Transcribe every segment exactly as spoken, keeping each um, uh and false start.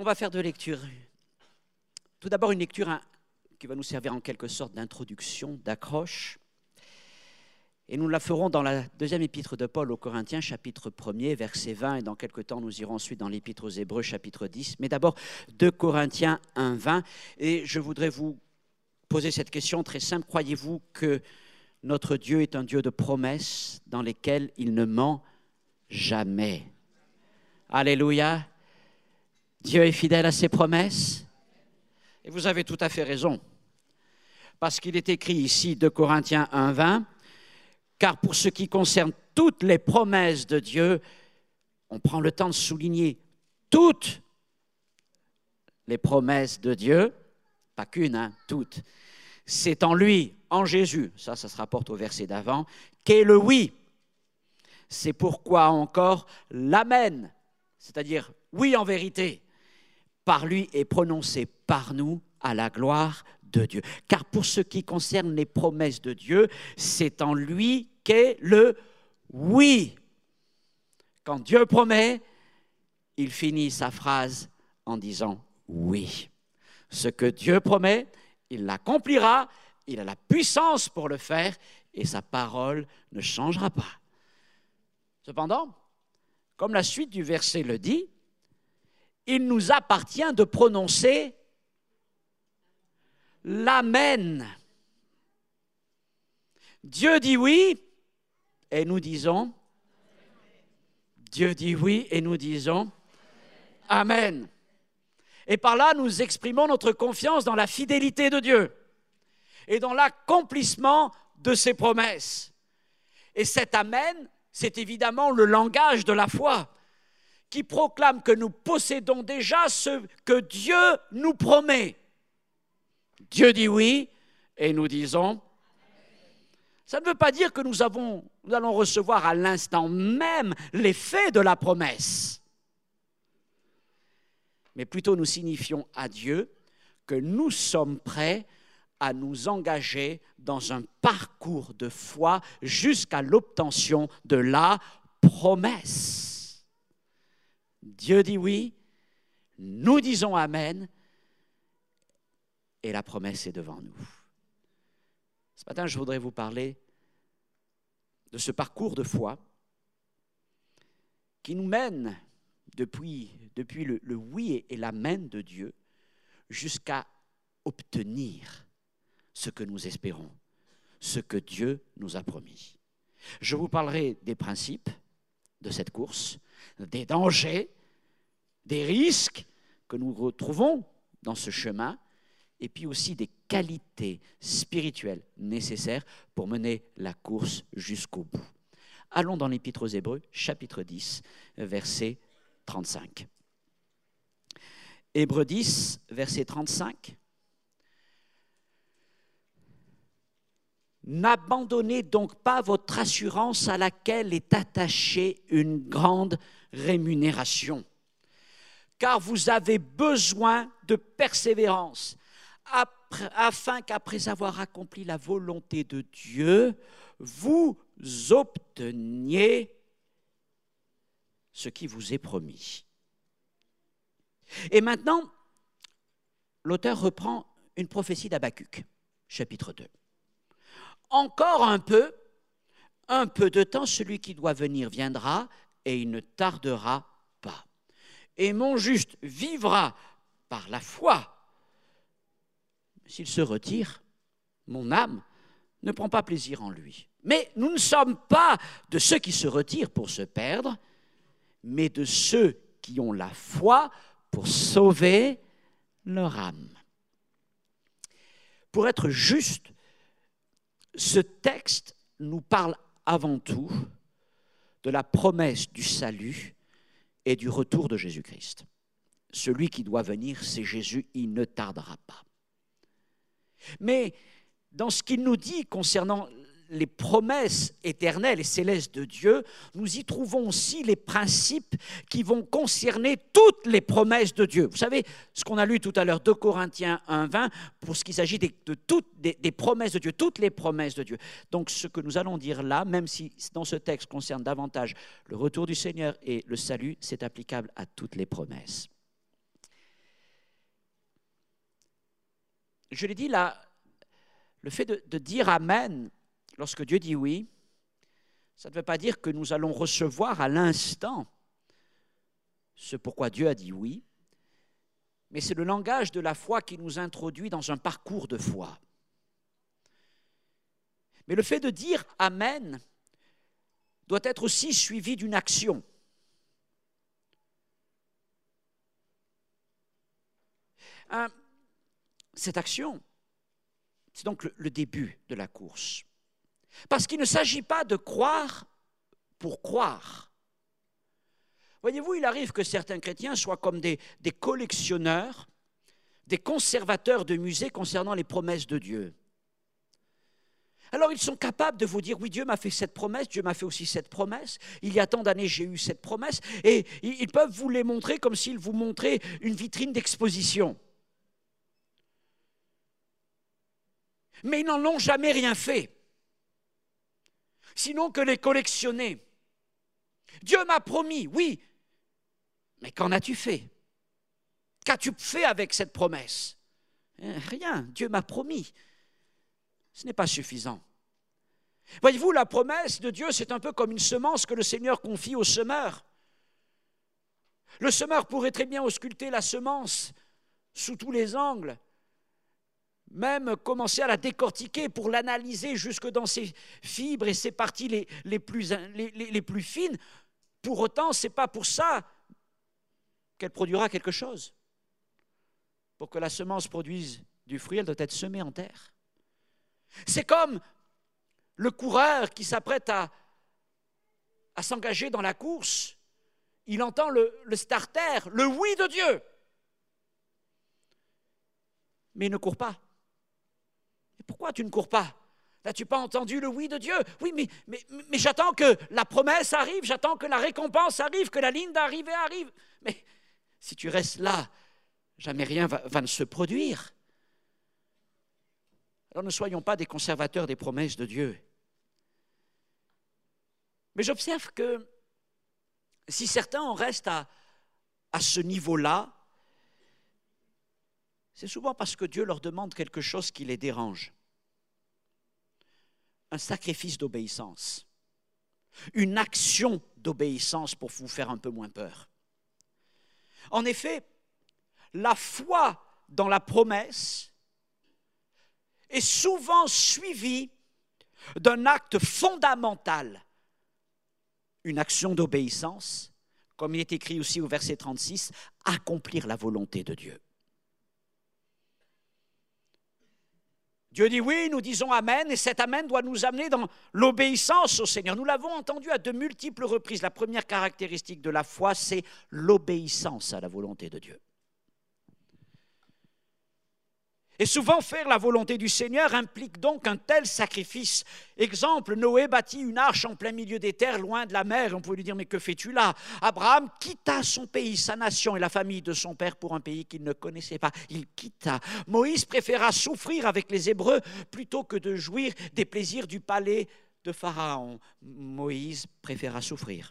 va faire deux lectures. Tout d'abord, une lecture hein, qui va nous servir en quelque sorte d'introduction, d'accroche. Et nous la ferons dans la deuxième épître de Paul aux Corinthiens, chapitre premier, verset vingt. Et dans quelque temps, nous irons ensuite dans l'épître aux Hébreux, chapitre dix. Mais d'abord, deux Corinthiens un, vingt. Et je voudrais vous poser cette question très simple. Croyez-vous que notre Dieu est un Dieu de promesses dans lesquelles il ne ment jamais? Alléluia. Dieu est fidèle à ses promesses. Et vous avez tout à fait raison. Parce qu'il est écrit ici, deux Corinthiens un, vingt, car pour ce qui concerne toutes les promesses de Dieu, on prend le temps de souligner toutes les promesses de Dieu, pas qu'une, hein, toutes. C'est en lui, en Jésus, ça, ça se rapporte au verset d'avant, qu'est le oui. C'est pourquoi encore l'amen, c'est-à-dire oui en vérité, par lui est prononcé par nous à la gloire de Dieu. Car pour ce qui concerne les promesses de Dieu, c'est en lui qu'est le oui. Quand Dieu promet, il finit sa phrase en disant oui. Ce que Dieu promet, il l'accomplira, il a la puissance pour le faire et sa parole ne changera pas. Cependant, comme la suite du verset le dit, il nous appartient de prononcer l'amen. Dieu dit oui et nous disons Dieu dit oui et nous disons amen. Et par là, nous exprimons notre confiance dans la fidélité de Dieu et dans l'accomplissement de ses promesses. Et cet amen, c'est évidemment le langage de la foi qui proclame que nous possédons déjà ce que Dieu nous promet. Dieu dit oui et nous disons. Ça ne veut pas dire que nous, avons, nous allons recevoir à l'instant même l'effet de la promesse. Mais plutôt nous signifions à Dieu que nous sommes prêts à nous engager dans un parcours de foi jusqu'à l'obtention de la promesse. Dieu dit oui, nous disons amen, et la promesse est devant nous. Ce matin, je voudrais vous parler de ce parcours de foi qui nous mène depuis, depuis le, le oui et l'amen de Dieu jusqu'à obtenir ce que nous espérons, ce que Dieu nous a promis. Je vous parlerai des principes de cette course, des dangers, des risques que nous retrouvons dans ce chemin, et puis aussi des qualités spirituelles nécessaires pour mener la course jusqu'au bout. Allons dans l'Épître aux Hébreux, chapitre dix, verset trente-cinq. Hébreux dix, verset trente-cinq. N'abandonnez donc pas votre assurance à laquelle est attachée une grande rémunération, car vous avez besoin de persévérance, après, afin qu'après avoir accompli la volonté de Dieu, vous obteniez ce qui vous est promis. Et maintenant, l'auteur reprend une prophétie d'Habacuc, chapitre deux. Encore un peu, un peu de temps, celui qui doit venir viendra, et il ne tardera pas. Et mon juste vivra par la foi. S'il se retire, mon âme ne prend pas plaisir en lui. Mais nous ne sommes pas de ceux qui se retirent pour se perdre, mais de ceux qui ont la foi pour sauver leur âme. Pour être juste, ce texte nous parle avant tout de la promesse du salut et du retour de Jésus-Christ. Celui qui doit venir, c'est Jésus, il ne tardera pas. Mais dans ce qu'il nous dit concernant les promesses éternelles et célestes de Dieu, nous y trouvons aussi les principes qui vont concerner toutes les promesses de Dieu. Vous savez, ce qu'on a lu tout à l'heure, deux Corinthiens un, vingt, pour ce qui s'agit de, de toutes des, des promesses de Dieu, toutes les promesses de Dieu. Donc ce que nous allons dire là, même si dans ce texte concerne davantage le retour du Seigneur et le salut, c'est applicable à toutes les promesses. je l'ai dit là, le fait de, de dire Amen lorsque Dieu dit oui, ça ne veut pas dire que nous allons recevoir à l'instant ce pourquoi Dieu a dit oui, mais c'est le langage de la foi qui nous introduit dans un parcours de foi. Mais le fait de dire Amen doit être aussi suivi d'une action. Hein, cette action, c'est donc le, le début de la course. Parce qu'il ne s'agit pas de croire pour croire. Voyez-vous, il arrive que certains chrétiens soient comme des, des collectionneurs, des conservateurs de musées concernant les promesses de Dieu. Alors ils sont capables de vous dire, oui, Dieu m'a fait cette promesse, Dieu m'a fait aussi cette promesse, il y a tant d'années j'ai eu cette promesse, et ils peuvent vous les montrer comme s'ils vous montraient une vitrine d'exposition. Mais ils n'en ont jamais rien fait, sinon que les collectionner. Dieu m'a promis, oui, mais qu'en as-tu fait? Qu'as-tu fait avec cette promesse? Rien, Dieu m'a promis. Ce n'est pas suffisant. Voyez-vous, la promesse de Dieu, c'est un peu comme une semence que le Seigneur confie au semeur. Le semeur pourrait très bien ausculter la semence sous tous les angles, même commencer à la décortiquer pour l'analyser jusque dans ses fibres et ses parties les, les, plus, les, les, les plus fines. Pour autant, ce n'est pas pour ça qu'elle produira quelque chose. Pour que la semence produise du fruit, elle doit être semée en terre. C'est comme le coureur qui s'apprête à, à s'engager dans la course. Il entend le, le starter, le oui de Dieu. Mais il ne court pas. Et pourquoi tu ne cours pas? N'as-tu pas entendu le oui de Dieu? Oui, mais, mais, mais j'attends que la promesse arrive, j'attends que la récompense arrive, que la ligne d'arrivée arrive. Mais si tu restes là, jamais rien va, va ne se produire. Alors ne soyons pas des conservateurs des promesses de Dieu. Mais j'observe que si certains en restent à, à ce niveau-là, c'est souvent parce que Dieu leur demande quelque chose qui les dérange. Un sacrifice d'obéissance. Une action d'obéissance pour vous faire un peu moins peur. En effet, la foi dans la promesse est souvent suivie d'un acte fondamental, une action d'obéissance, comme il est écrit aussi au verset trente-six, accomplir la volonté de Dieu. Dieu dit oui, nous disons Amen, et cet Amen doit nous amener dans l'obéissance au Seigneur. Nous l'avons entendu à de multiples reprises. La première caractéristique de la foi, c'est l'obéissance à la volonté de Dieu. Et souvent, faire la volonté du Seigneur implique donc un tel sacrifice. Exemple, Noé bâtit une arche en plein milieu des terres, loin de la mer. On pouvait lui dire, mais que fais-tu là? Abraham quitta son pays, sa nation et la famille de son père pour un pays qu'il ne connaissait pas. Il quitta. Moïse préféra souffrir avec les Hébreux plutôt que de jouir des plaisirs du palais de Pharaon. Moïse préféra souffrir.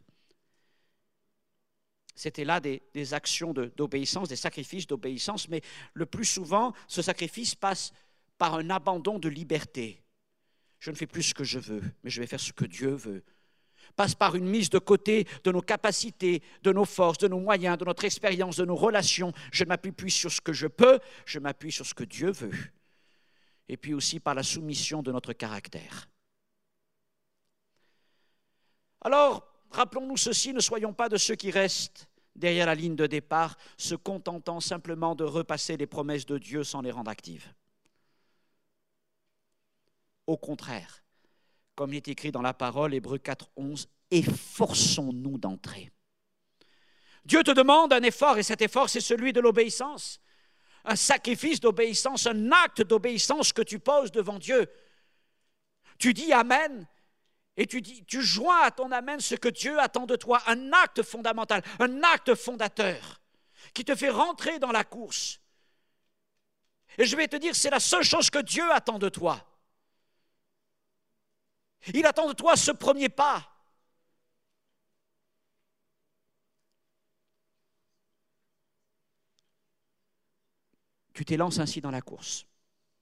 C'était là des, des actions de, d'obéissance, des sacrifices d'obéissance, mais le plus souvent, ce sacrifice passe par un abandon de liberté. Je ne fais plus ce que je veux, mais je vais faire ce que Dieu veut. Passe par une mise de côté de nos capacités, de nos forces, de nos moyens, de notre expérience, de nos relations. Je ne m'appuie plus sur ce que je peux, je m'appuie sur ce que Dieu veut. Et puis aussi par la soumission de notre caractère. Alors, rappelons-nous ceci, ne soyons pas de ceux qui restent derrière la ligne de départ, se contentant simplement de repasser les promesses de Dieu sans les rendre actives. Au contraire, comme il est écrit dans la parole, Hébreux quatre, onze, efforçons-nous d'entrer. Dieu te demande un effort, et cet effort, c'est celui de l'obéissance. Un sacrifice d'obéissance, un acte d'obéissance que tu poses devant Dieu. Tu dis Amen. Et tu, dis, tu joins à ton Amen ce que Dieu attend de toi, un acte fondamental, un acte fondateur qui te fait rentrer dans la course. Et je vais te dire, c'est la seule chose que Dieu attend de toi. Il attend de toi ce premier pas. Tu t'élances ainsi dans la course.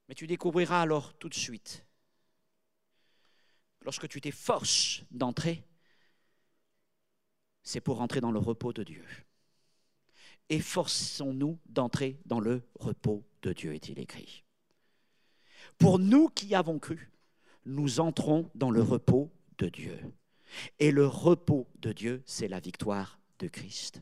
Mais tu découvriras alors tout de suite, lorsque tu t'efforces d'entrer, c'est pour entrer dans le repos de Dieu. Efforçons-nous d'entrer dans le repos de Dieu, est-il écrit. Pour nous qui avons cru, nous entrons dans le repos de Dieu. Et le repos de Dieu, c'est la victoire de Christ.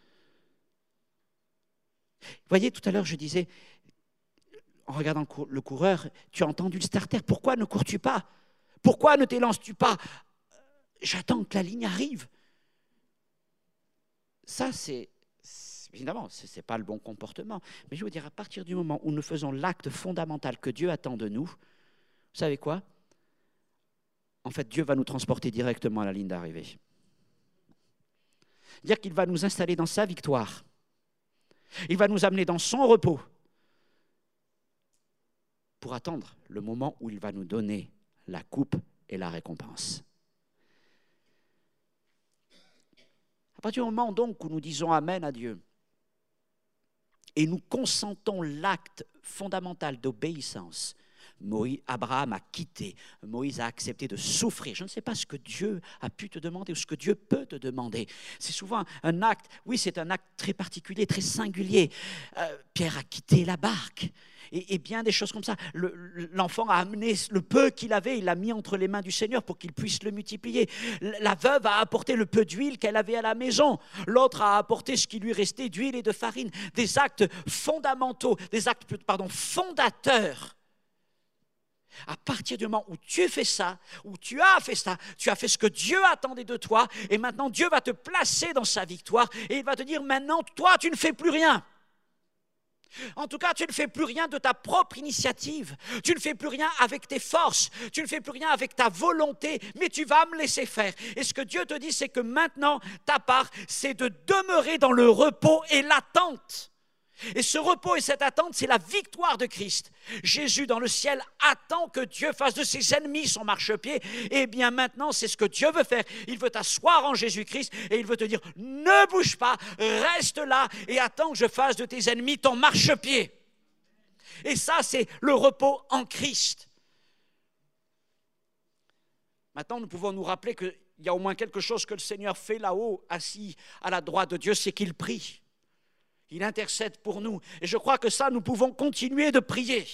Vous voyez, tout à l'heure, je disais, en regardant le coureur, tu as entendu le starter, pourquoi ne cours-tu pas? Pourquoi ne t'élances-tu pas? J'attends que la ligne arrive. Ça, c'est, évidemment, ce n'est pas le bon comportement. Mais je veux dire, à partir du moment où nous faisons l'acte fondamental que Dieu attend de nous, vous savez quoi? En fait, Dieu va nous transporter directement à la ligne d'arrivée. Dire qu'il va nous installer dans sa victoire. Il va nous amener dans son repos pour attendre le moment où il va nous donner la coupe et la récompense. À partir du moment donc où nous disons Amen à Dieu et nous consentons l'acte fondamental d'obéissance, Moïse, Abraham a quitté, Moïse a accepté de souffrir. Je ne sais pas ce que Dieu a pu te demander ou ce que Dieu peut te demander. C'est souvent un acte, oui c'est un acte très particulier, très singulier. Euh, Pierre a quitté la barque et, et bien des choses comme ça. Le, l'enfant a amené le peu qu'il avait, il l'a mis entre les mains du Seigneur pour qu'il puisse le multiplier. La veuve a apporté le peu d'huile qu'elle avait à la maison. L'autre a apporté ce qui lui restait d'huile et de farine. Des actes fondamentaux, des actes pardon, fondateurs. À partir du moment où tu fais ça, où tu as fait ça, tu as fait ce que Dieu attendait de toi et maintenant Dieu va te placer dans sa victoire et il va te dire maintenant toi tu ne fais plus rien. En tout cas, tu ne fais plus rien de ta propre initiative, tu ne fais plus rien avec tes forces, tu ne fais plus rien avec ta volonté, mais tu vas me laisser faire. Et ce que Dieu te dit, c'est que maintenant, ta part, c'est de demeurer dans le repos et l'attente. Et ce repos et cette attente, c'est la victoire de Christ. Jésus dans le ciel attend que Dieu fasse de ses ennemis son marchepied. Et bien maintenant, c'est ce que Dieu veut faire. Il veut t'asseoir en Jésus-Christ et il veut te dire, ne bouge pas, reste là et attends que je fasse de tes ennemis ton marchepied. Et ça, c'est le repos en Christ. Maintenant, nous pouvons nous rappeler qu'il y a au moins quelque chose que le Seigneur fait là-haut, assis à la droite de Dieu, c'est qu'il prie. Il intercède pour nous. Et je crois que ça, nous pouvons continuer de prier.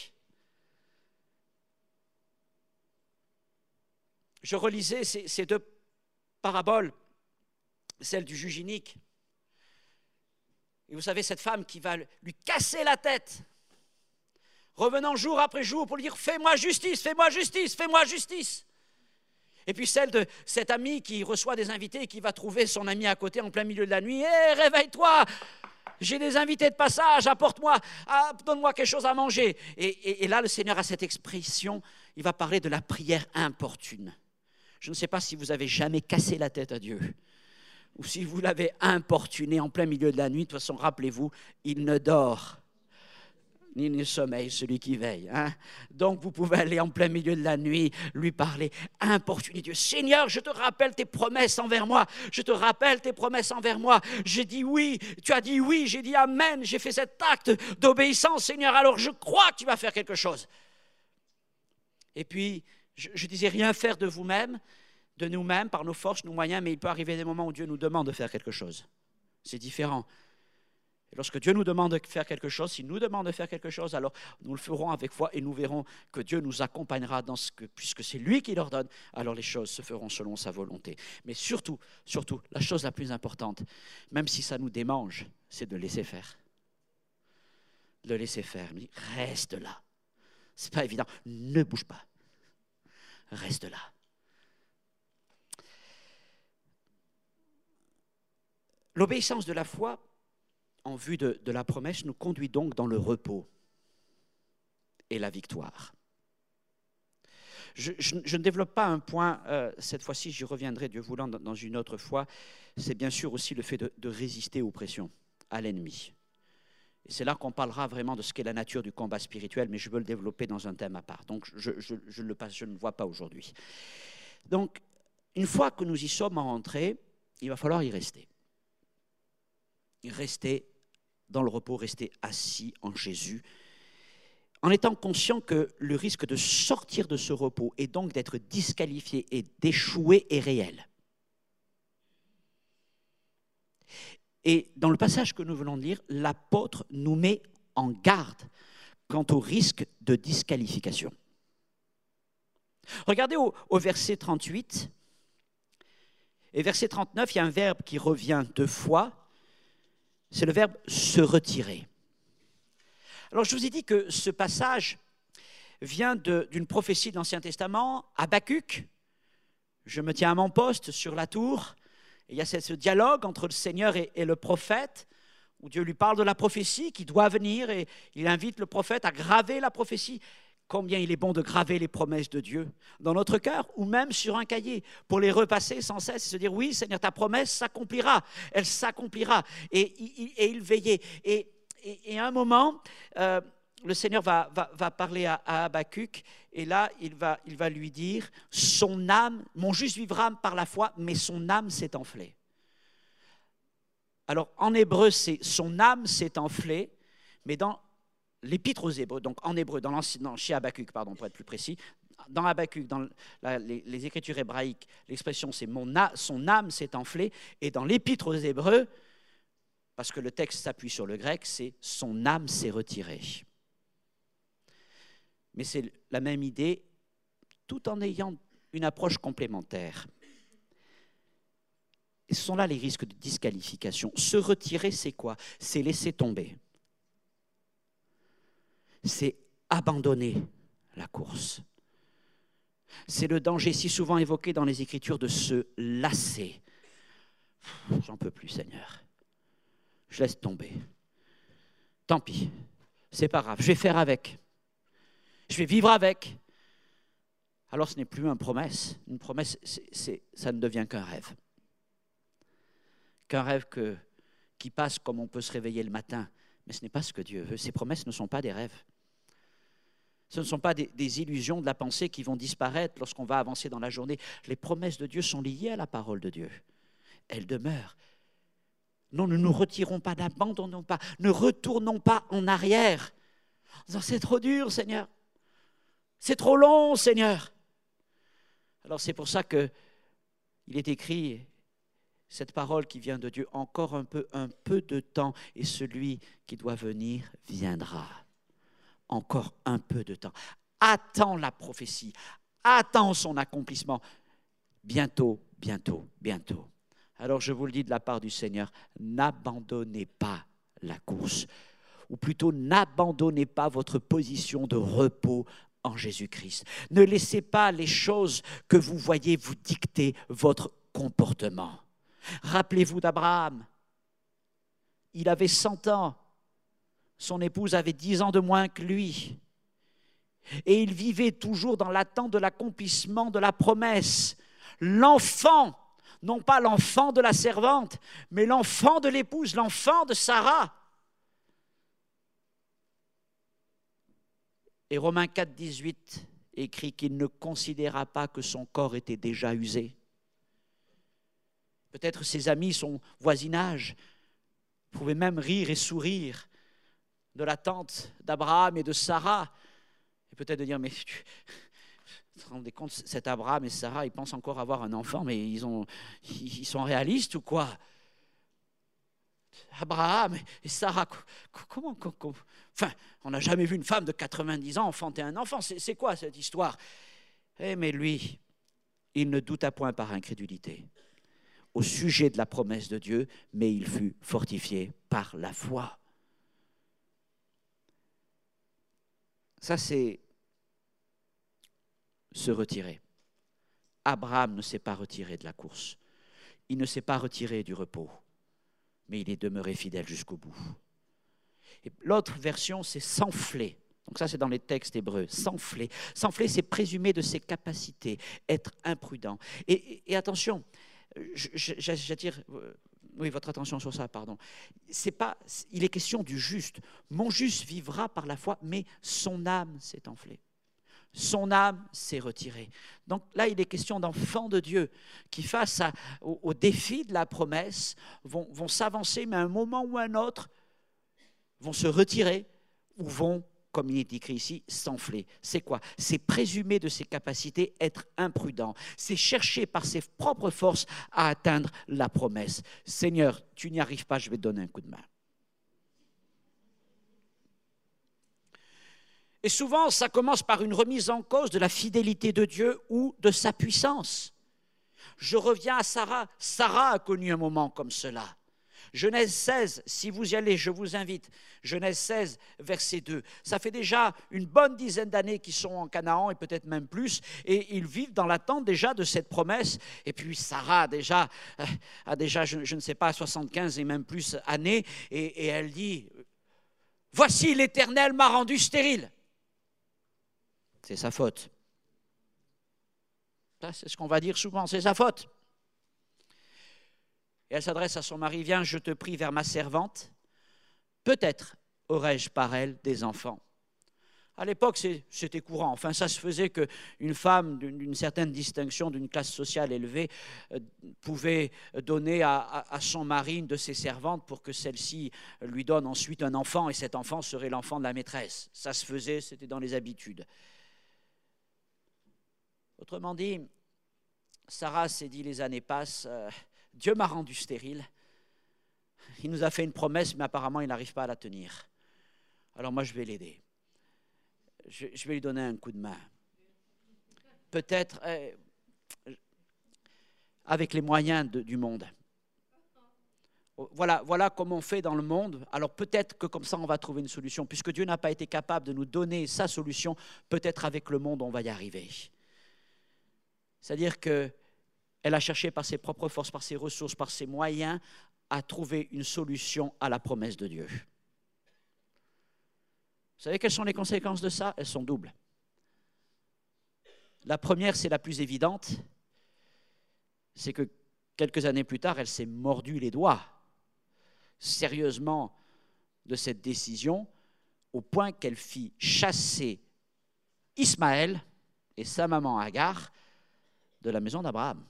Je relisais ces, ces deux paraboles, celle du juge inique. Et vous savez, cette femme qui va lui casser la tête, revenant jour après jour pour lui dire « Fais-moi justice, fais-moi justice, fais-moi justice ». Et puis celle de cet ami qui reçoit des invités et qui va trouver son ami à côté en plein milieu de la nuit. « Hé, hey, réveille-toi ! J'ai des invités de passage, apporte-moi, ah, donne-moi quelque chose à manger. » Et, et, et là, le Seigneur a cette expression, il va parler de la prière importune. Je ne sais pas si vous avez jamais cassé la tête à Dieu, ou si vous l'avez importuné en plein milieu de la nuit. De toute façon, rappelez-vous, il ne dort, ni ne sommeille celui qui veille. Hein? Donc, vous pouvez aller en plein milieu de la nuit, lui parler, importuner Dieu. « Seigneur, je te rappelle tes promesses envers moi. Je te rappelle tes promesses envers moi. J'ai dit oui, tu as dit oui, j'ai dit amen. J'ai fait cet acte d'obéissance, Seigneur. Alors, je crois que tu vas faire quelque chose. » Et puis, je, je disais, rien faire de vous-même, de nous-mêmes, par nos forces, nos moyens, mais il peut arriver des moments où Dieu nous demande de faire quelque chose. C'est différent. Et lorsque Dieu nous demande de faire quelque chose, s'il nous demande de faire quelque chose, alors nous le ferons avec foi et nous verrons que Dieu nous accompagnera dans ce que, puisque c'est lui qui l'ordonne, alors les choses se feront selon sa volonté. Mais surtout, surtout, la chose la plus importante, même si ça nous démange, c'est de laisser faire. De laisser faire. Mais reste là. C'est pas évident. Ne bouge pas. Reste là. L'obéissance de la foi, en vue de, de la promesse, nous conduit donc dans le repos et la victoire. Je, je, je ne développe pas un point, euh, cette fois-ci j'y reviendrai, Dieu voulant, dans, dans une autre fois, c'est bien sûr aussi le fait de, de résister aux pressions, à l'ennemi. Et c'est là qu'on parlera vraiment de ce qu'est la nature du combat spirituel, mais je veux le développer dans un thème à part, donc je, je, je, le passe, je ne le vois pas aujourd'hui. Donc, une fois que nous y sommes rentrés, il va falloir y rester. Rester dans le repos, rester assis en Jésus, en étant conscient que le risque de sortir de ce repos et donc d'être disqualifié et d'échouer est réel. Et dans le passage que nous venons de lire, l'apôtre nous met en garde quant au risque de disqualification. Regardez au, au verset trente-huit et verset trente-neuf, il y a un verbe qui revient deux fois, c'est le verbe « se retirer ». Alors je vous ai dit que ce passage vient de, d'une prophétie de l'Ancien Testament, Habakkuk, je me tiens à mon poste sur la tour, et il y a ce dialogue entre le Seigneur et, et le prophète, où Dieu lui parle de la prophétie qui doit venir, et il invite le prophète à graver la prophétie. Combien il est bon de graver les promesses de Dieu dans notre cœur ou même sur un cahier pour les repasser sans cesse et se dire oui Seigneur, ta promesse s'accomplira, elle s'accomplira, et, et, et il veillait. Et, et, et à un moment, euh, le Seigneur va, va, va parler à, à Habakkuk et là il va, il va lui dire son âme, mon juste vivra par la foi, mais son âme s'est enflée. Alors en hébreu c'est son âme s'est enflée, mais dans l'épître aux Hébreux, donc en hébreu, dans dans, chez Habakkuk, pardon, pour être plus précis, dans Habakkuk, dans la, les, les écritures hébraïques, l'expression c'est mon a, son âme s'est enflée, et dans l'épître aux Hébreux, parce que le texte s'appuie sur le grec, c'est son âme s'est retirée. Mais c'est la même idée, tout en ayant une approche complémentaire. Et ce sont là les risques de disqualification. Se retirer, c'est quoi? C'est laisser tomber. C'est abandonner la course. C'est le danger si souvent évoqué dans les Écritures de se lasser. J'en peux plus, Seigneur. Je laisse tomber. Tant pis, c'est pas grave, je vais faire avec. Je vais vivre avec. Alors ce n'est plus une promesse. Une promesse, c'est, c'est, ça ne devient qu'un rêve. Qu'un rêve que, qui passe comme on peut se réveiller le matin. Mais ce n'est pas ce que Dieu veut. Ces promesses ne sont pas des rêves. Ce ne sont pas des, des illusions de la pensée qui vont disparaître lorsqu'on va avancer dans la journée. Les promesses de Dieu sont liées à la parole de Dieu. Elles demeurent. Non, ne nous retirons pas, n'abandonnons pas, ne retournons pas en arrière. En disant, c'est trop dur, Seigneur. C'est trop long, Seigneur. Alors c'est pour ça qu'il est écrit, cette parole qui vient de Dieu, encore un peu, un peu de temps, et celui qui doit venir viendra. Encore un peu de temps. Attends la prophétie, attends son accomplissement. Bientôt, bientôt, bientôt. Alors je vous le dis de la part du Seigneur, n'abandonnez pas la course, ou plutôt n'abandonnez pas votre position de repos en Jésus-Christ. Ne laissez pas les choses que vous voyez vous dicter votre comportement. Rappelez-vous d'Abraham, il avait cent ans. Son épouse avait dix ans de moins que lui. Et il vivait toujours dans l'attente de l'accomplissement de la promesse. L'enfant, non pas l'enfant de la servante, mais l'enfant de l'épouse, l'enfant de Sarah. Et Romains quatre, dix-huit écrit qu'il ne considéra pas que son corps était déjà usé. Peut-être ses amis, son voisinage, pouvaient même rire et sourire de l'attente d'Abraham et de Sarah, et peut-être de dire, mais tu vous vous rendez compte, cet Abraham et Sarah, ils pensent encore avoir un enfant, mais ils, ont, ils sont réalistes ou quoi? Abraham et Sarah, comment, comment enfin, on n'a jamais vu une femme de quatre-vingt-dix ans enfanter un enfant, c'est, c'est quoi cette histoire? Eh, mais lui, il ne douta point par incrédulité au sujet de la promesse de Dieu, mais il fut fortifié par la foi. Ça, c'est se retirer. Abraham ne s'est pas retiré de la course. Il ne s'est pas retiré du repos, mais il est demeuré fidèle jusqu'au bout. Et l'autre version, c'est s'enfler. Donc ça, c'est dans les textes hébreux. S'enfler. S'enfler, c'est présumer de ses capacités, être imprudent. Et, et, et attention, j'attire oui, votre attention sur ça, pardon. C'est pas, il est question du juste. Mon juste vivra par la foi, mais son âme s'est enflée. Son âme s'est retirée. Donc là, il est question d'enfants de Dieu qui, face à, au, au défi de la promesse, vont, vont s'avancer, mais à un moment ou à un autre, vont se retirer ou vont comme il est écrit ici, s'enfler. C'est quoi? C'est présumer de ses capacités, être imprudent. C'est chercher par ses propres forces à atteindre la promesse. Seigneur, tu n'y arrives pas, je vais te donner un coup de main. Et souvent, ça commence par une remise en cause de la fidélité de Dieu ou de sa puissance. Je reviens à Sarah. Sarah a connu un moment comme cela. Genèse seize, si vous y allez, je vous invite. Genèse seize, verset deux. Ça fait déjà une bonne dizaine d'années qu'ils sont en Canaan et peut-être même plus. Et ils vivent dans l'attente déjà de cette promesse. Et puis Sarah a déjà, a déjà je, je ne sais pas, soixante-quinze et même plus années. Et, et elle dit, voici l'Éternel m'a rendu stérile. C'est sa faute. Ça, c'est ce qu'on va dire souvent, c'est sa faute. Et elle s'adresse à son mari, viens, je te prie vers ma servante. Peut-être aurais-je par elle des enfants. À l'époque, c'était courant. Enfin, ça se faisait qu'une femme d'une certaine distinction, d'une classe sociale élevée, pouvait donner à, à, à son mari une de ses servantes pour que celle-ci lui donne ensuite un enfant, et cet enfant serait l'enfant de la maîtresse. Ça se faisait, c'était dans les habitudes. Autrement dit, Sarah s'est dit, les années passent, euh, Dieu m'a rendu stérile. Il nous a fait une promesse, mais apparemment, il n'arrive pas à la tenir. Alors moi, je vais l'aider. Je, je vais lui donner un coup de main. Peut-être euh, avec les moyens de, du monde. Voilà, voilà comment on fait dans le monde. Alors peut-être que comme ça, on va trouver une solution. Puisque Dieu n'a pas été capable de nous donner sa solution, peut-être avec le monde, on va y arriver. C'est-à-dire qu'elle a cherché par ses propres forces, par ses ressources, par ses moyens, à trouver une solution à la promesse de Dieu. Vous savez quelles sont les conséquences de ça? Elles sont doubles. La première, c'est la plus évidente, c'est que quelques années plus tard, elle s'est mordu les doigts sérieusement de cette décision, au point qu'elle fit chasser Ismaël et sa maman Agar de la maison d'Abraham.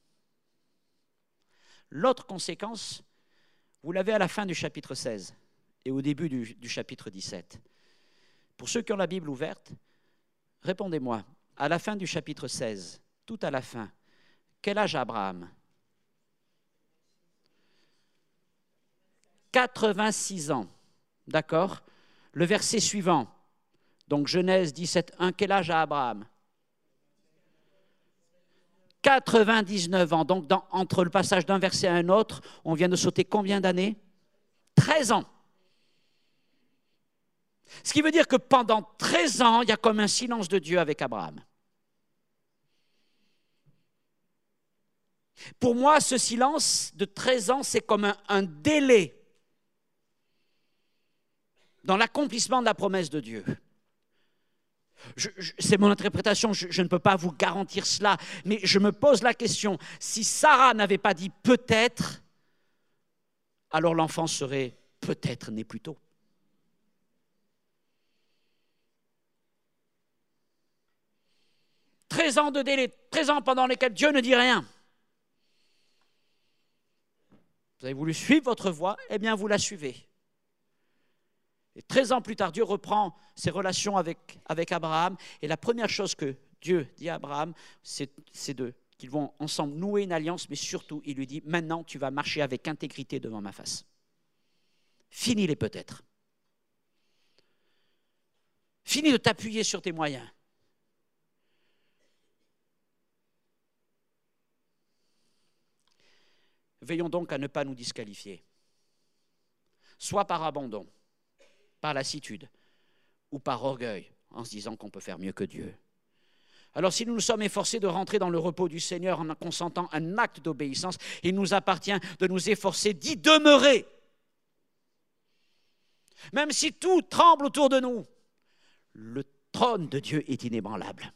L'autre conséquence, vous l'avez à la fin du chapitre seize et au début du, du chapitre dix-sept. Pour ceux qui ont la Bible ouverte, répondez-moi, à la fin du chapitre seize, tout à la fin, quel âge a Abraham? quatre-vingt-six ans, d'accord? Le verset suivant, donc Genèse dix-sept, un, quel âge a Abraham? quatre-vingt-dix-neuf ans, donc dans, entre le passage d'un verset à un autre, on vient de sauter combien d'années? treize ans. Ce qui veut dire que pendant treize ans, il y a comme un silence de Dieu avec Abraham. Pour moi, ce silence de treize ans, c'est comme un, un délai dans l'accomplissement de la promesse de Dieu. Je, je, c'est mon interprétation, je, je ne peux pas vous garantir cela, mais je me pose la question, si Sarah n'avait pas dit peut-être, alors l'enfant serait peut-être né plus tôt. treize ans de délai, treize ans pendant lesquels Dieu ne dit rien. Vous avez voulu suivre votre voie, eh bien vous la suivez. Et treize ans plus tard, Dieu reprend ses relations avec, avec Abraham. Et la première chose que Dieu dit à Abraham, c'est, c'est de, qu'ils vont ensemble nouer une alliance, mais surtout, il lui dit, maintenant, tu vas marcher avec intégrité devant ma face. Finis les peut-être. Finis de t'appuyer sur tes moyens. Veillons donc à ne pas nous disqualifier, soit par abandon, par lassitude ou par orgueil, en se disant qu'on peut faire mieux que Dieu. Alors si nous nous sommes efforcés de rentrer dans le repos du Seigneur en consentant un acte d'obéissance, il nous appartient de nous efforcer d'y demeurer. Même si tout tremble autour de nous, le trône de Dieu est inébranlable.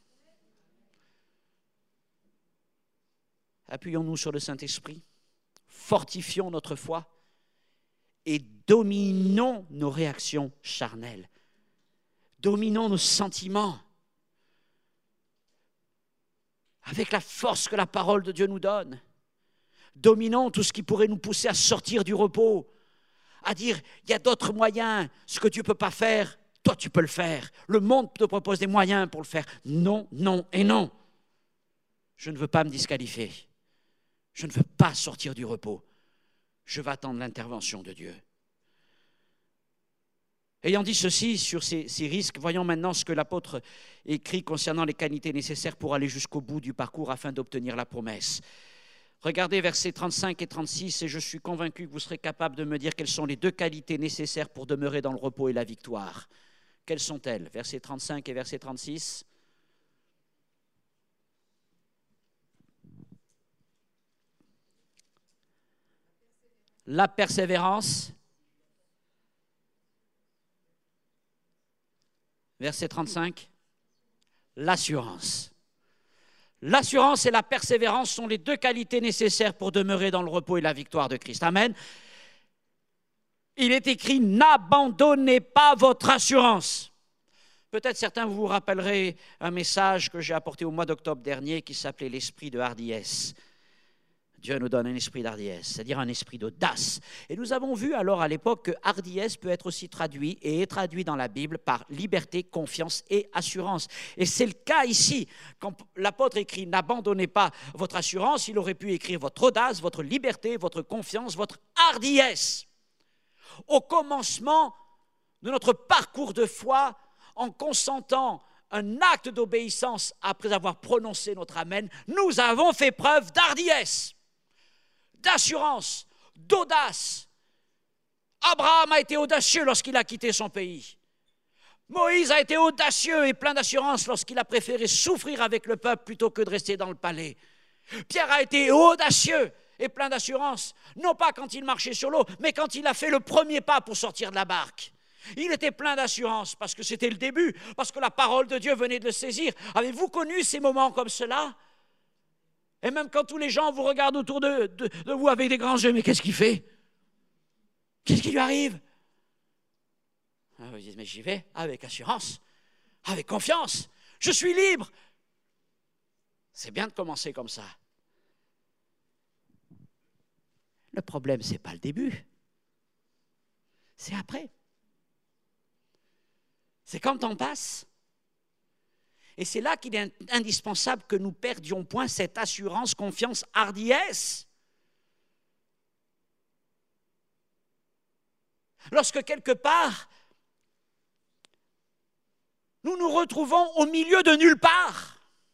Appuyons-nous sur le Saint-Esprit, fortifions notre foi et dominons nos réactions charnelles. Dominons nos sentiments avec la force que la parole de Dieu nous donne. Dominons tout ce qui pourrait nous pousser à sortir du repos, à dire, il y a d'autres moyens, ce que Dieu ne peut pas faire, toi tu peux le faire, le monde te propose des moyens pour le faire. Non, non et non. Je ne veux pas me disqualifier. Je ne veux pas sortir du repos. Je vais attendre l'intervention de Dieu. Ayant dit ceci sur ces, ces risques, voyons maintenant ce que l'apôtre écrit concernant les qualités nécessaires pour aller jusqu'au bout du parcours afin d'obtenir la promesse. Regardez versets trente-cinq et trente-six, et je suis convaincu que vous serez capable de me dire quelles sont les deux qualités nécessaires pour demeurer dans le repos et la victoire. Quelles sont-elles? Versets trente-cinq et verset trente-six. La persévérance. Verset trente-cinq. L'assurance. L'assurance et la persévérance sont les deux qualités nécessaires pour demeurer dans le repos et la victoire de Christ. Amen. Il est écrit, n'abandonnez pas votre assurance. Peut-être certains vous vous rappellerez un message que j'ai apporté au mois d'octobre dernier qui s'appelait l'esprit de hardiesse. Dieu nous donne un esprit d'hardiesse, c'est-à-dire un esprit d'audace. Et nous avons vu alors à l'époque que hardiesse peut être aussi traduit et est traduit dans la Bible par liberté, confiance et assurance. Et c'est le cas ici. Quand l'apôtre écrit « N'abandonnez pas votre assurance », il aurait pu écrire votre audace, votre liberté, votre confiance, votre hardiesse. Au commencement de notre parcours de foi, en consentant un acte d'obéissance après avoir prononcé notre Amen, nous avons fait preuve d'hardiesse, d'assurance, d'audace. Abraham a été audacieux lorsqu'il a quitté son pays. Moïse a été audacieux et plein d'assurance lorsqu'il a préféré souffrir avec le peuple plutôt que de rester dans le palais. Pierre a été audacieux et plein d'assurance, non pas quand il marchait sur l'eau, mais quand il a fait le premier pas pour sortir de la barque. Il était plein d'assurance parce que c'était le début, parce que la parole de Dieu venait de le saisir. Avez-vous connu ces moments comme cela? Et même quand tous les gens vous regardent autour de, de, de vous avec des grands yeux, mais qu'est-ce qu'il fait? Qu'est-ce qui lui arrive? Ah, vous dites, mais j'y vais avec assurance, avec confiance. Je suis libre. C'est bien de commencer comme ça. Le problème, ce n'est pas le début. C'est après. C'est quand le temps passe. Et c'est là qu'il est indispensable que nous perdions point cette assurance, confiance, hardiesse. Lorsque quelque part, nous nous retrouvons au milieu de nulle part.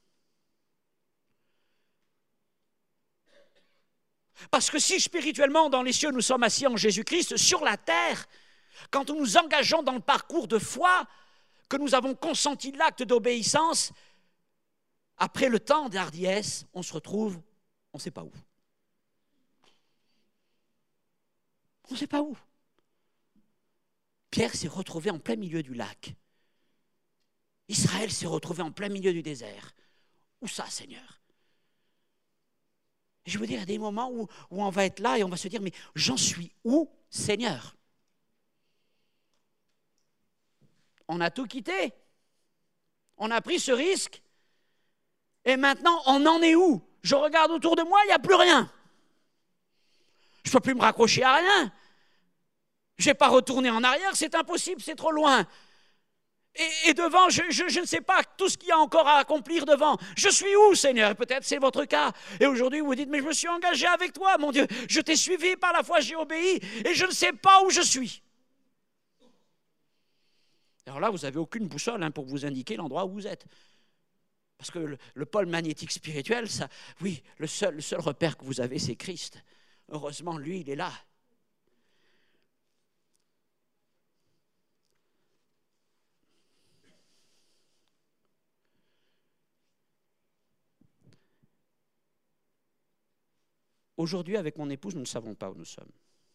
Parce que si spirituellement, dans les cieux, nous sommes assis en Jésus-Christ, sur la terre, quand nous nous engageons dans le parcours de foi, que nous avons consenti l'acte d'obéissance, après le temps d'hardiesse, on se retrouve, on ne sait pas où. On ne sait pas où. Pierre s'est retrouvé en plein milieu du lac. Israël s'est retrouvé en plein milieu du désert. Où ça, Seigneur? Et je veux dire, il y a des moments où, où on va être là et on va se dire, mais j'en suis où, Seigneur? On a tout quitté. On a pris ce risque. Et maintenant, on en est où? Je regarde autour de moi, il n'y a plus rien. Je ne peux plus me raccrocher à rien. Je ne vais pas retourner en arrière, c'est impossible, c'est trop loin. Et, et devant, je, je, je ne sais pas tout ce qu'il y a encore à accomplir devant. Je suis où, Seigneur? Peut-être c'est votre cas. Et aujourd'hui, vous dites, mais je me suis engagé avec toi, mon Dieu. Je t'ai suivi, par la foi, j'ai obéi. Et je ne sais pas où je suis. Alors là, vous n'avez aucune boussole hein, pour vous indiquer l'endroit où vous êtes. Parce que le, le pôle magnétique spirituel, ça, oui, le seul, le seul repère que vous avez, c'est Christ. Heureusement, lui, il est là. Aujourd'hui, avec mon épouse, nous ne savons pas où nous sommes.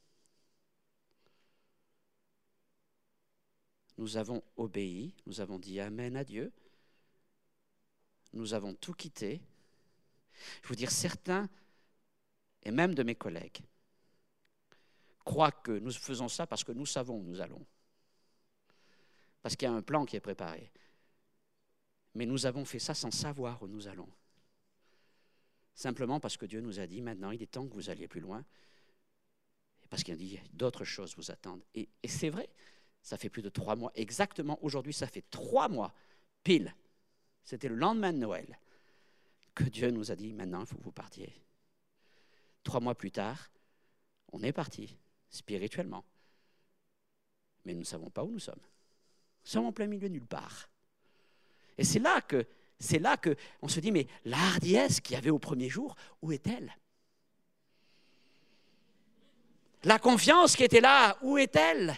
Nous avons obéi, nous avons dit Amen à Dieu. Nous avons tout quitté. Je veux dire, certains, et même de mes collègues, croient que nous faisons ça parce que nous savons où nous allons. Parce qu'il y a un plan qui est préparé. Mais nous avons fait ça sans savoir où nous allons. Simplement parce que Dieu nous a dit, maintenant, il est temps que vous alliez plus loin. Et parce qu'il a dit, d'autres choses vous attendent. Et, et c'est vrai, Ça fait plus de trois mois. Exactement, aujourd'hui, ça fait trois mois, pile. C'était le lendemain de Noël, que Dieu nous a dit, maintenant, il faut que vous partiez. Trois mois plus tard, on est parti, spirituellement. Mais nous ne savons pas où nous sommes. Nous sommes en plein milieu nulle part. Et c'est là que, c'est là que on se dit, mais la hardiesse qu'il y avait au premier jour, où est-elle? La confiance qui était là, où est-elle?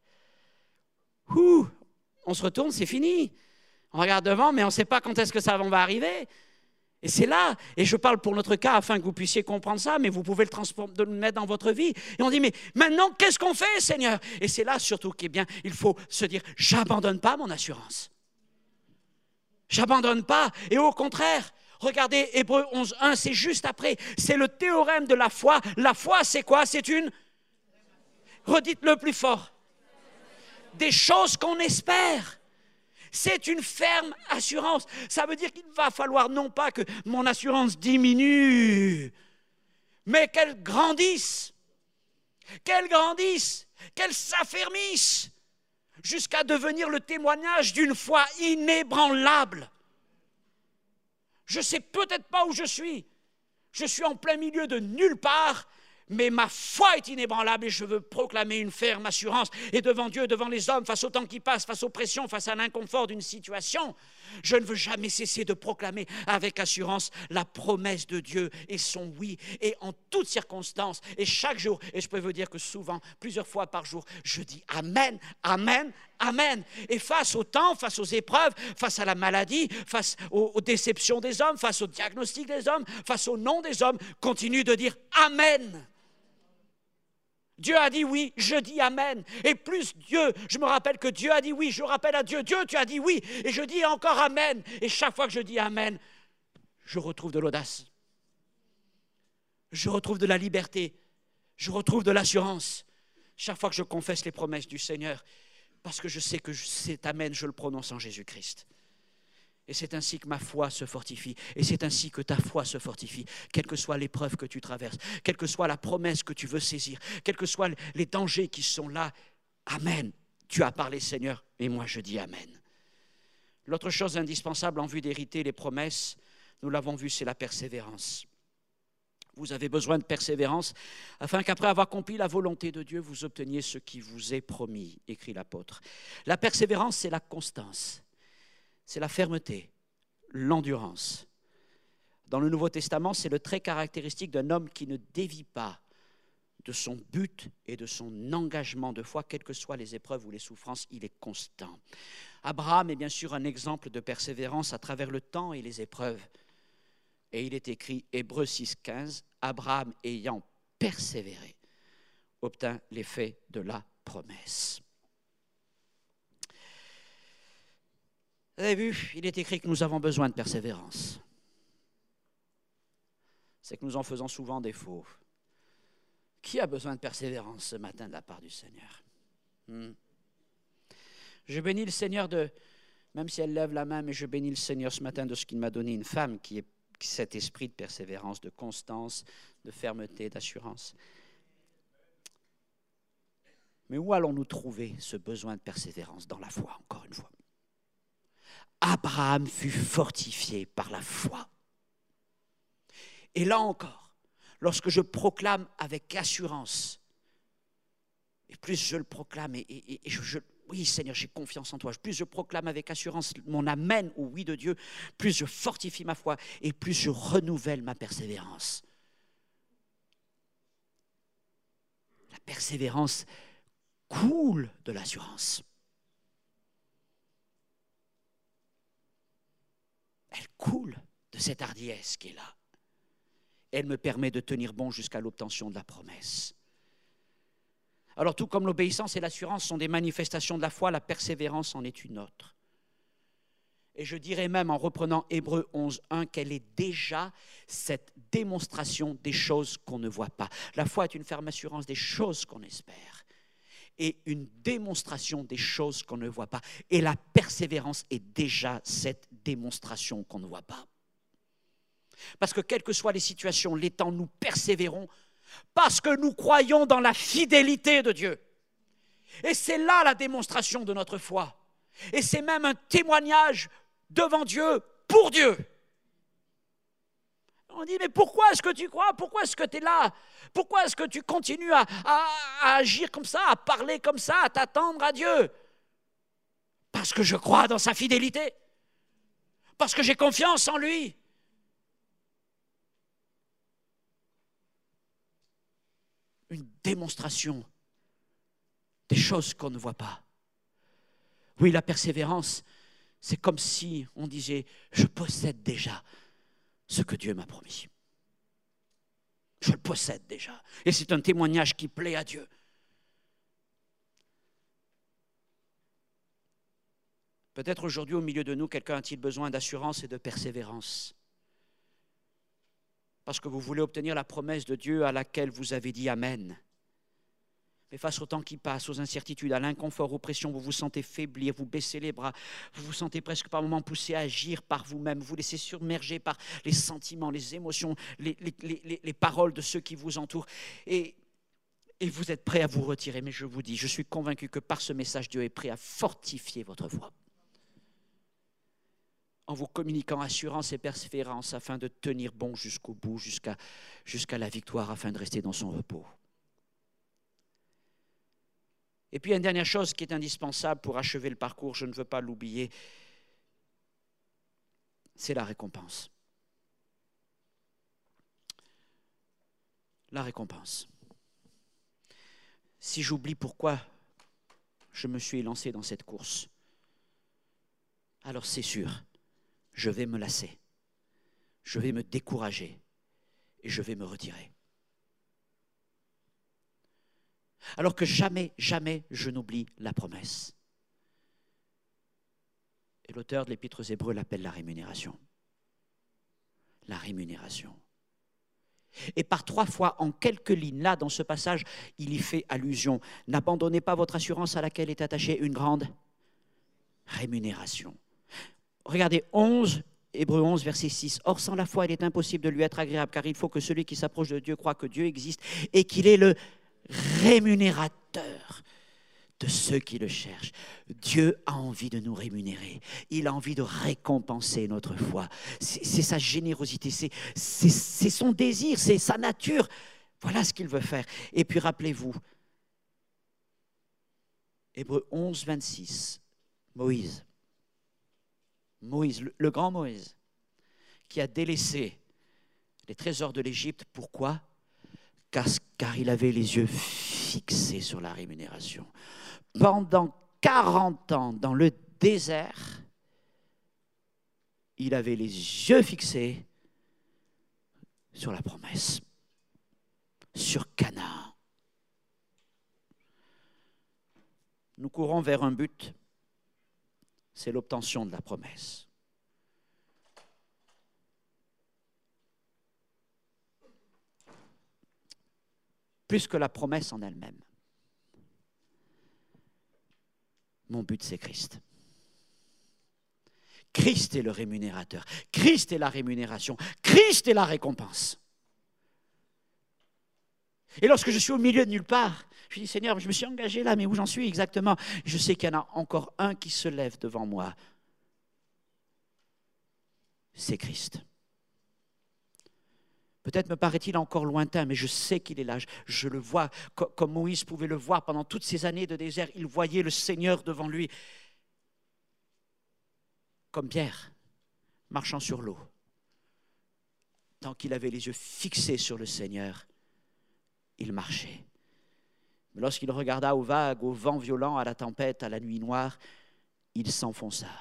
Ouh, on se retourne, c'est fini. On regarde devant, mais on ne sait pas quand est-ce que ça va arriver. Et c'est là, et je parle pour notre cas afin que vous puissiez comprendre ça, mais vous pouvez le, transformer, le mettre dans votre vie. Et on dit, mais maintenant, qu'est-ce qu'on fait, Seigneur? Et c'est là surtout qu'il bien, il faut se dire, j'abandonne pas mon assurance. J'abandonne pas, et au contraire, regardez, Hébreux onze, un, c'est juste après, c'est le théorème de la foi. La foi, c'est quoi? C'est une... Redites-le plus fort. Des choses qu'on espère. C'est une ferme assurance. Ça veut dire qu'il va falloir non pas que mon assurance diminue, mais qu'elle grandisse, qu'elle grandisse, qu'elle s'affermisse, jusqu'à devenir le témoignage d'une foi inébranlable. Je ne sais peut-être pas où je suis. Je suis en plein milieu de nulle part, mais ma foi est inébranlable et je veux proclamer une ferme assurance. Et devant Dieu, devant les hommes, face au temps qui passe, face aux pressions, face à l'inconfort d'une situation, je ne veux jamais cesser de proclamer avec assurance la promesse de Dieu et son oui. Et en toutes circonstances, et chaque jour, et je peux vous dire que souvent, plusieurs fois par jour, je dis Amen, Amen, Amen. Et face au temps, face aux épreuves, face à la maladie, face aux, aux déceptions des hommes, face au diagnostic des hommes, face au non des hommes, continue de dire Amen. Dieu a dit oui, je dis amen. Et plus Dieu, je me rappelle que Dieu a dit oui, je rappelle à Dieu, Dieu, tu as dit oui, et je dis encore amen. Et chaque fois que je dis amen, je retrouve de l'audace. Je retrouve de la liberté. Je retrouve de l'assurance. Chaque fois que je confesse les promesses du Seigneur, parce que je sais que cet amen, je le prononce en Jésus-Christ. Et c'est ainsi que ma foi se fortifie. Et c'est ainsi que ta foi se fortifie. Quelle que soit l'épreuve que tu traverses, quelle que soit la promesse que tu veux saisir, quels que soient les dangers qui sont là, amen. Tu as parlé, Seigneur, et moi je dis amen. L'autre chose indispensable en vue d'hériter les promesses, nous l'avons vu, c'est la persévérance. Vous avez besoin de persévérance afin qu'après avoir accompli la volonté de Dieu, vous obteniez ce qui vous est promis, écrit l'apôtre. La persévérance, c'est la constance. C'est la fermeté, l'endurance. Dans le Nouveau Testament, c'est le trait caractéristique d'un homme qui ne dévie pas de son but et de son engagement de foi, quelles que soient les épreuves ou les souffrances, il est constant. Abraham est bien sûr un exemple de persévérance à travers le temps et les épreuves. Et il est écrit, Hébreux six, quinze, Abraham ayant persévéré, obtint l'effet de la promesse. Vous avez vu, il est écrit que nous avons besoin de persévérance. C'est que nous en faisons souvent défaut. Qui a besoin de persévérance ce matin de la part du Seigneur? hmm. Je bénis le Seigneur de, même si elle lève la main, mais je bénis le Seigneur ce matin de ce qu'il m'a donné une femme qui est cet esprit de persévérance, de constance, de fermeté, d'assurance. Mais où allons-nous trouver ce besoin de persévérance? Dans la foi, encore une fois. Abraham fut fortifié par la foi. Et là encore, lorsque je proclame avec assurance, et plus je le proclame, et, et, et je, je, oui Seigneur, j'ai confiance en toi, plus je proclame avec assurance mon amen au oui de Dieu, plus je fortifie ma foi, et plus je renouvelle ma persévérance. La persévérance coule de l'assurance. Elle coule de cette hardiesse qui est là. Elle me permet de tenir bon jusqu'à l'obtention de la promesse. Alors tout comme l'obéissance et l'assurance sont des manifestations de la foi, la persévérance en est une autre. Et je dirais même en reprenant Hébreux onze, un qu'elle est déjà cette démonstration des choses qu'on ne voit pas. La foi est une ferme assurance des choses qu'on espère et une démonstration des choses qu'on ne voit pas. Et la persévérance est déjà cette démonstration qu'on ne voit pas. Parce que quelles que soient les situations, les temps, nous persévérons parce que nous croyons dans la fidélité de Dieu. Et c'est là la démonstration de notre foi. Et c'est même un témoignage devant Dieu, pour Dieu. On dit, mais pourquoi est-ce que tu crois? Pourquoi est-ce que tu es là? Pourquoi est-ce que tu continues à, à, à agir comme ça, à parler comme ça, à t'attendre à Dieu? Parce que je crois dans sa fidélité. Parce que j'ai confiance en lui. Une démonstration des choses qu'on ne voit pas. Oui, la persévérance, c'est comme si on disait, je possède déjà ce que Dieu m'a promis. Je le possède déjà. Et c'est un témoignage qui plaît à Dieu. Peut-être aujourd'hui, au milieu de nous, quelqu'un a-t-il besoin d'assurance et de persévérance? Parce que vous voulez obtenir la promesse de Dieu à laquelle vous avez dit Amen. Mais face au temps qui passe, aux incertitudes, à l'inconfort, aux pressions, vous vous sentez faiblir, vous baissez les bras, vous vous sentez presque par moments poussé à agir par vous-même, vous vous laissez submerger par les sentiments, les émotions, les, les, les, les paroles de ceux qui vous entourent. Et, et vous êtes prêt à vous retirer. Mais je vous dis, je suis convaincu que par ce message, Dieu est prêt à fortifier votre foi. En vous communiquant assurance et persévérance afin de tenir bon jusqu'au bout, jusqu'à, jusqu'à la victoire, afin de rester dans son repos. Et puis, une dernière chose qui est indispensable pour achever le parcours, je ne veux pas l'oublier, c'est la récompense. La récompense. Si j'oublie pourquoi je me suis lancé dans cette course, alors c'est sûr, je vais me lasser, je vais me décourager et je vais me retirer. Alors que jamais, jamais je n'oublie la promesse. Et l'auteur de l'Épître aux Hébreux l'appelle la rémunération. La rémunération. Et par trois fois, en quelques lignes, là, dans ce passage, il y fait allusion. N'abandonnez pas votre assurance à laquelle est attachée une grande rémunération. Regardez, onze, Hébreux onze, verset six. Or, sans la foi, il est impossible de lui être agréable, car il faut que celui qui s'approche de Dieu croit que Dieu existe et qu'il est le rémunérateur de ceux qui le cherchent. Dieu a envie de nous rémunérer. Il a envie de récompenser notre foi. C'est, c'est sa générosité, c'est, c'est, c'est son désir, c'est sa nature. Voilà ce qu'il veut faire. Et puis rappelez-vous, Hébreux onze, vingt-six, Moïse. Moïse, le, le grand Moïse, qui a délaissé les trésors de l'Égypte. Pourquoi ? Car, car il avait les yeux fixés sur la rémunération. Pendant quarante ans, dans le désert, il avait les yeux fixés sur la promesse, sur Canaan. Nous courons vers un but, c'est l'obtention de la promesse. Plus que la promesse en elle-même. Mon but, c'est Christ. Christ est le rémunérateur. Christ est la rémunération. Christ est la récompense. Et lorsque je suis au milieu de nulle part, je dis, Seigneur, je me suis engagé là, mais où j'en suis exactement? Je sais qu'il y en a encore un qui se lève devant moi. C'est Christ. Peut-être me paraît-il encore lointain, mais je sais qu'il est là. Je le vois, comme Moïse pouvait le voir pendant toutes ces années de désert. Il voyait le Seigneur devant lui. Comme Pierre, marchant sur l'eau. Tant qu'il avait les yeux fixés sur le Seigneur, il marchait. Mais lorsqu'il regarda aux vagues, au vent violent, à la tempête, à la nuit noire, il s'enfonça.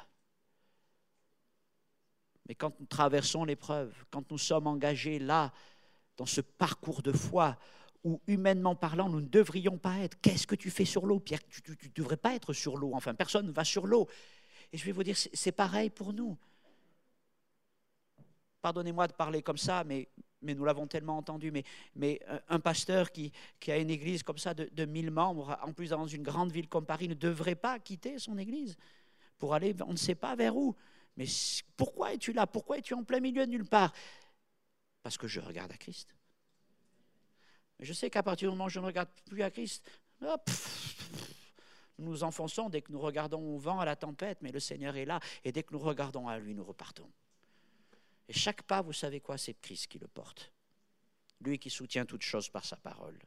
Mais quand nous traversons l'épreuve, quand nous sommes engagés là, dans ce parcours de foi, où humainement parlant, nous ne devrions pas être. Qu'est-ce que tu fais sur l'eau, Pierre? Tu ne devrais pas être sur l'eau. Enfin, personne ne va sur l'eau. Et je vais vous dire, c'est, c'est pareil pour nous. Pardonnez-moi de parler comme ça, mais, mais nous l'avons tellement entendu. Mais, mais un pasteur qui, qui a une église comme ça de, de mille membres, en plus dans une grande ville comme Paris, ne devrait pas quitter son église pour aller, on ne sait pas vers où. Mais pourquoi es-tu là? Pourquoi es-tu en plein milieu de nulle part? Parce que je regarde à Christ. Je sais qu'à partir du moment où je ne regarde plus à Christ, hop, nous nous enfonçons, dès que nous regardons au vent, à la tempête, mais le Seigneur est là, et dès que nous regardons à lui, nous repartons. Et chaque pas, vous savez quoi, c'est Christ qui le porte. Lui qui soutient toutes choses par sa parole.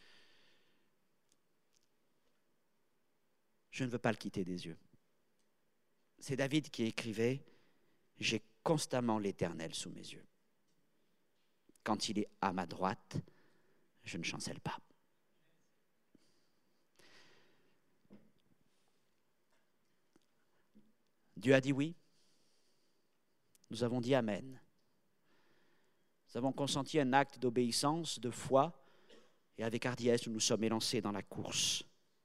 Je ne veux pas le quitter des yeux. C'est David qui écrivait « J'ai constamment l'Éternel sous mes yeux. Quand il est à ma droite, je ne chancelle pas. » Dieu a dit oui. Nous avons dit Amen. Nous avons consenti un acte d'obéissance, de foi, et avec hardiesse, nous nous sommes élancés dans la course.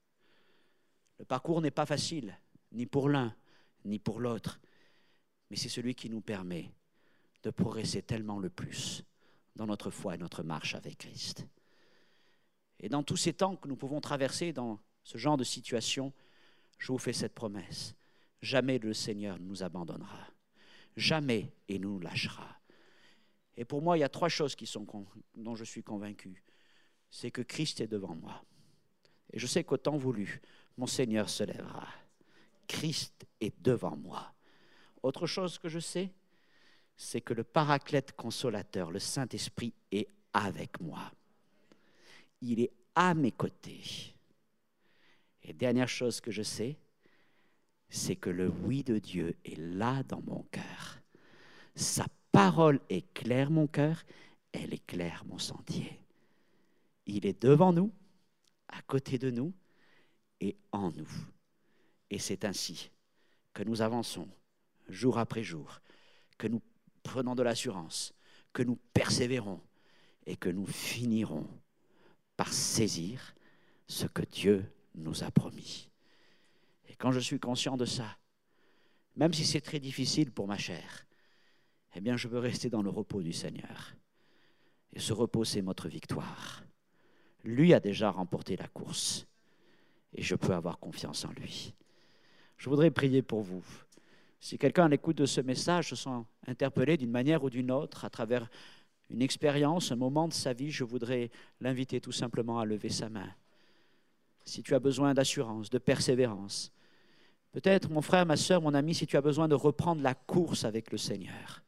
Le parcours n'est pas facile, ni pour l'un, ni pour l'autre, mais c'est celui qui nous permet de progresser tellement le plus dans notre foi et notre marche avec Christ. Et dans tous ces temps que nous pouvons traverser dans ce genre de situation, je vous fais cette promesse. Jamais le Seigneur ne nous abandonnera. Jamais il ne nous lâchera. Et pour moi, il y a trois choses qui sont, dont je suis convaincu. C'est que Christ est devant moi. Et je sais qu'au temps voulu, mon Seigneur se lèvera. Christ est devant moi. Autre chose que je sais, c'est que le Paraclète consolateur, le Saint-Esprit, est avec moi. Il est à mes côtés. Et dernière chose que je sais, c'est que le oui de Dieu est là dans mon cœur. Sa parole éclaire mon cœur, elle éclaire mon sentier. Il est devant nous, à côté de nous et en nous. Et c'est ainsi que nous avançons jour après jour, que nous prenons de l'assurance, que nous persévérons et que nous finirons par saisir ce que Dieu nous a promis. Et quand je suis conscient de ça, même si c'est très difficile pour ma chair, eh bien je veux rester dans le repos du Seigneur. Et ce repos, c'est notre victoire. Lui a déjà remporté la course et je peux avoir confiance en lui. Je voudrais prier pour vous. Si quelqu'un à l'écoute de ce message se sent interpellé d'une manière ou d'une autre à travers une expérience, un moment de sa vie, je voudrais l'inviter tout simplement à lever sa main. Si tu as besoin d'assurance, de persévérance, peut-être mon frère, ma sœur, mon ami, si tu as besoin de reprendre la course avec le Seigneur.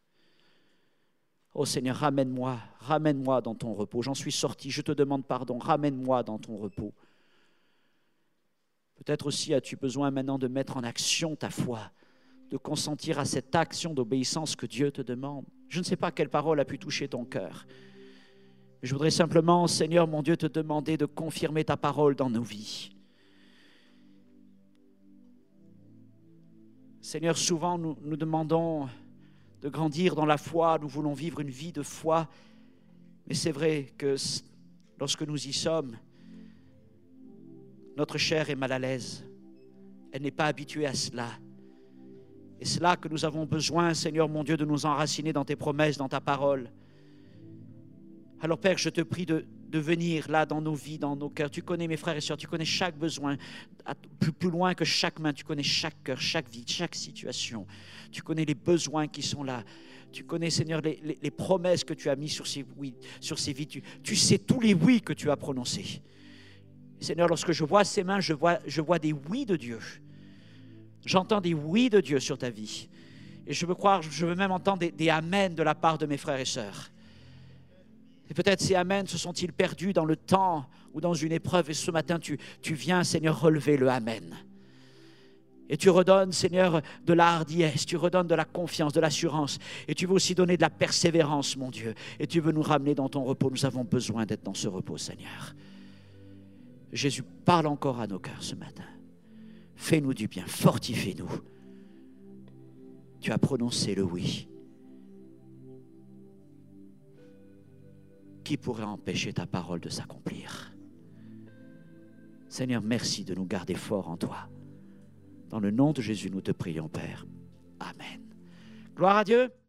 Oh Seigneur, ramène-moi, ramène-moi dans ton repos. J'en suis sorti, je te demande pardon, ramène-moi dans ton repos. Peut-être aussi as-tu besoin maintenant de mettre en action ta foi, de consentir à cette action d'obéissance que Dieu te demande. Je ne sais pas quelle parole a pu toucher ton cœur. Mais je voudrais simplement, Seigneur mon Dieu, te demander de confirmer ta parole dans nos vies. Seigneur, souvent nous, nous demandons de grandir dans la foi, nous voulons vivre une vie de foi, mais c'est vrai que lorsque nous y sommes, notre chair est mal à l'aise, elle n'est pas habituée à cela. Et c'est là que nous avons besoin, Seigneur mon Dieu, de nous enraciner dans tes promesses, dans ta parole. Alors Père, je te prie de, de venir là dans nos vies, dans nos cœurs. Tu connais mes frères et sœurs, tu connais chaque besoin, plus, plus loin que chaque main, tu connais chaque cœur, chaque vie, chaque situation. Tu connais les besoins qui sont là. Tu connais, Seigneur, les, les, les promesses que tu as mises sur ces, oui, sur ces vies. Tu, tu sais tous les oui que tu as prononcés. Seigneur, lorsque je vois ces mains, je vois, je vois des oui de Dieu. J'entends des oui de Dieu sur ta vie. Et je veux croire, je veux même entendre des, des amen de la part de mes frères et sœurs. Et peut-être ces amen se sont-ils perdus dans le temps ou dans une épreuve. Et ce matin, tu, tu viens, Seigneur, relever le amen. Et tu redonnes, Seigneur, de la hardiesse, tu redonnes de la confiance, de l'assurance. Et tu veux aussi donner de la persévérance, mon Dieu. Et tu veux nous ramener dans ton repos. Nous avons besoin d'être dans ce repos, Seigneur. Jésus, parle encore à nos cœurs ce matin. Fais-nous du bien, fortifie-nous. Tu as prononcé le oui. Qui pourrait empêcher ta parole de s'accomplir? Seigneur, merci de nous garder forts en toi. Dans le nom de Jésus, nous te prions, Père. Amen. Gloire à Dieu.